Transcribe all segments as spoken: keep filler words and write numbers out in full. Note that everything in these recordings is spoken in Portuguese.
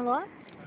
Alô?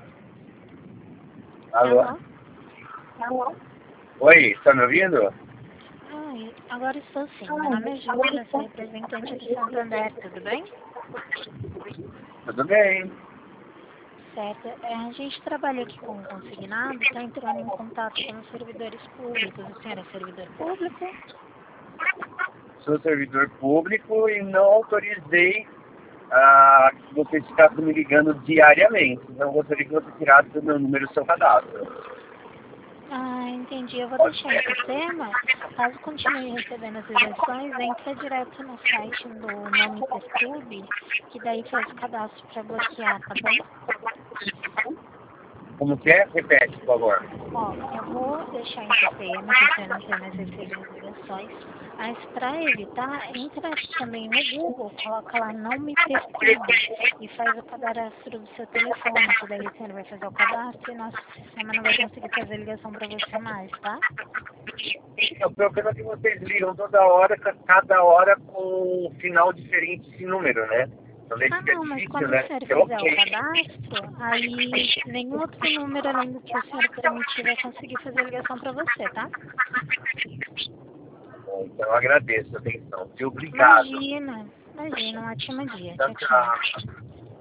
Alô? Alô? Alô? Oi, tá me ouvindo? Ai, agora estou sim. Meu nome é Júlia, sou representante do Santander, tudo bem? Tudo bem. Certo. É, a gente trabalha aqui com o consignado, está entrando em contato com os servidores públicos. O senhor é servidor público? Sou servidor público e não autorizei ah, que você ficasse me ligando diariamente. Não gostaria que você tirasse do meu número do seu cadastro. Ah, entendi. Eu vou deixar em sistema. Caso continue recebendo as ligações, entra direto no site do Nome Testube, que daí faz o cadastro para bloquear, tá bom? Como que é? Repete, por favor. Ó, eu vou deixar em sistema, que você não tem mais recebido as ligações, mas para evitar, entra também no Google, coloca lá Nome Testube e faz o cadastro do seu telefone, que daí você vai fazer o cadastro e nosso sistema não vai conseguir fazer ligação para você mais, tá? O problema é que vocês ligam toda hora, cada hora com um final diferente de número, né? Então daí Ah fica não, mas difícil, quando o né? senhor É fizer o ok. cadastro, aí nenhum outro número além do que o senhor permitir vai conseguir fazer ligação para você, tá? Bom, então eu agradeço a atenção. E obrigado. Imagina, imagina, um ótimo dia. Tchau, Tchau, tchau. tchau.